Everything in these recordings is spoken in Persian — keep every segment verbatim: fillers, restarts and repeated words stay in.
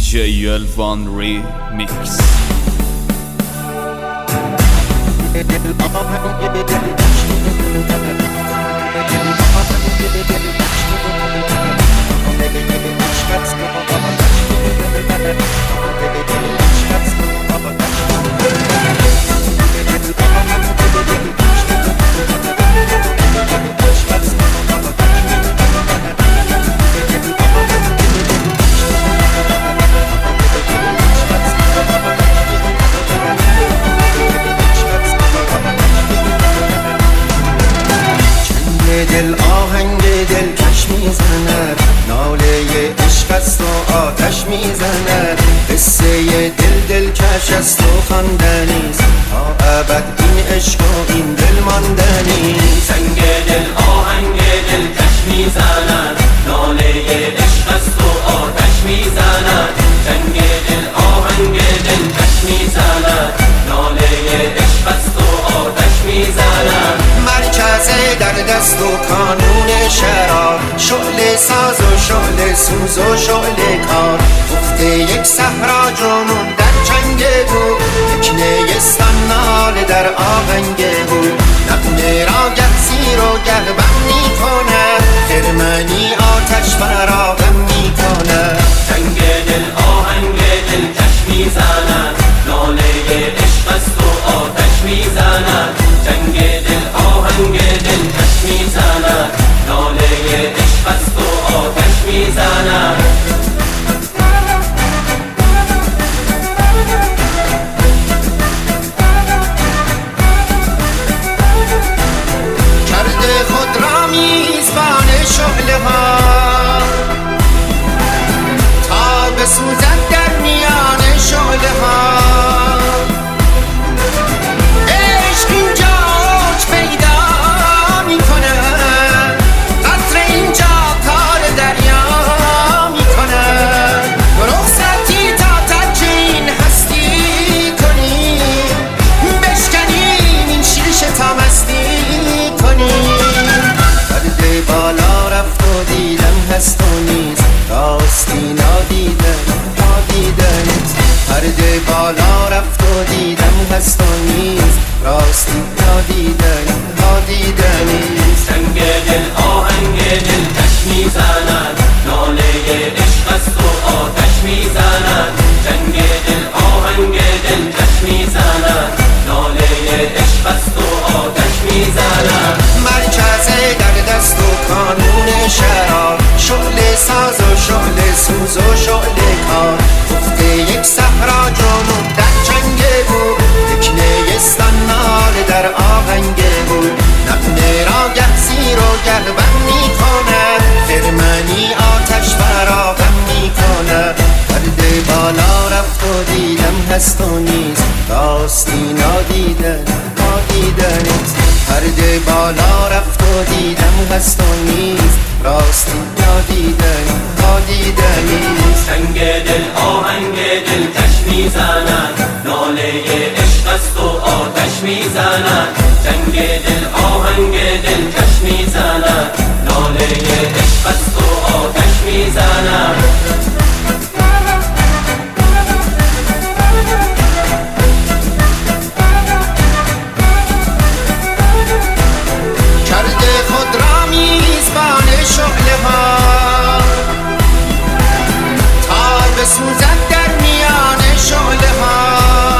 جی الوان ریمیکس. دل آهنگ دلکش میزند، ناله عشق است و آتش میزند. قصه دل دلکش است و خواندنیست، تا ابد این عشق و این دل ماندنیست. سنگ دل آهنگ دلکش میزند، ناله عشق است و آتش میزند. سنگ دل آهنگ دلکش میزند، ناله عشق است و آتش میزند. مرکز در دست و کانون شرار، شعله ساز و شعله سوز و شعله کار. گفته یک صحرا جنون در جنگ بود، یک نیستان ناله در آهنگ بود. نغمه را گه زیر و گه بم می کند، خرمنی آتش فراهم می کند. سنگ دل آهنگ دلکش میزند، ناله عشق است و آتش میزند. سنگ دل آهنگ دلکش میزند، ناله عشق است و آتش میزند. کرده خود را میزبان شعله ها، تا بسوزد در میان شعله ها. عشق اینجا اوج پیدا میکنه، قطره اینجا کار دریا میکنه. رخصتی تا ترک این هستی کنیم، بشکنیم این شیشه تا مستی کنیم. پرده بالا رفت و دیدم هست و نیست، راستی نادیدن نادیدن نیست. پرده بالا رفت و دیدم هست و نیست، راستی نادیدن نادیدن نیست. سنگ دل آهنگ دلکش میزند، ناله عشق است و آتش میزند. سنگ دل آهنگ دلکش میزند، ناله عشق است و آتش میزند. مرکز در دست و کانون شرار، شعله ساز و شعله سوز و شعله کار. گفته یک صحرا جنون در جنگ بود، یک نیستان ناله در آهنگ بود. نغمه را گه زیر و گه بم می کند، خرمنی آتش فراهم می کند. پرده بالا رفت و دیدم هست و نیست، راستی نادیدن نادیدن نیست. پرده بالا رفت و دیدم هست و نیست، راستی نادیدن نادیدن نیست. سنگ دل آهنگ دلکش میزند، ناله عشق است و آتش میزند. سنگ دل آهنگ دلکش میزند، ناله عشق است و آتش میزند. کرده خود را میزبان شعله ها، تا بسوزد در میان شعله ها.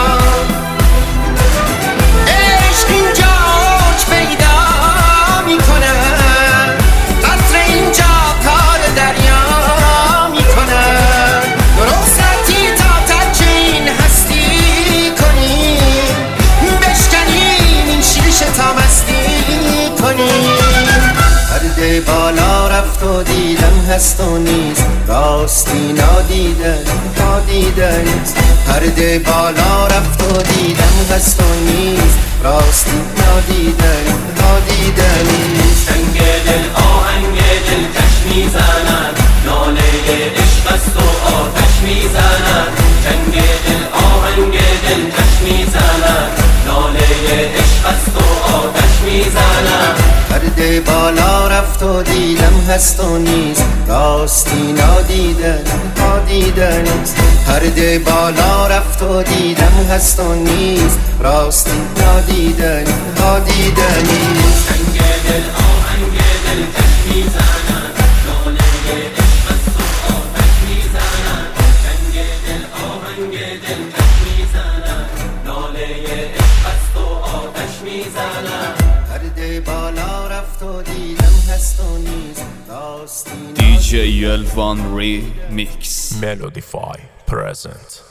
عشق اینجا اوج پیدا میکنه، قطره اینجا کار دریا میکنه. رخصتی تا ترک این هستی کنیم، بشکنیم این شیشه تا مستی کنیم. پرده بالا رفت و دیدم هست و نیست، راستی نادیدن نادیدن نیست. پرده بالا رفت و دیدم هست و نیست، راستی نادیدن نادیدن نیست. سنگ دل آهنگ دلکش میزند، ناله عشق است و آتش میزند. سنگ دل آهنگ دلکش میزند، ناله عشق است و آتش میزند. پرده بالا رفت و و دیدم هست و نیست، راستی نادیدن نادیدن نیست. پرده بالا رفت و دیدم هست و نیست، راستی نادیدن نادیدن نیست. چنگ دل آهنگ دل کش میزنن، لاله عشق است و آتش میزنن. چنگ دل آهنگ دل کش میزنن، لاله عشق است و آتش میزنن. پرده بالا رفت و دیدم هست و نیست، راستی دی جی Elvan Remix Melodify present.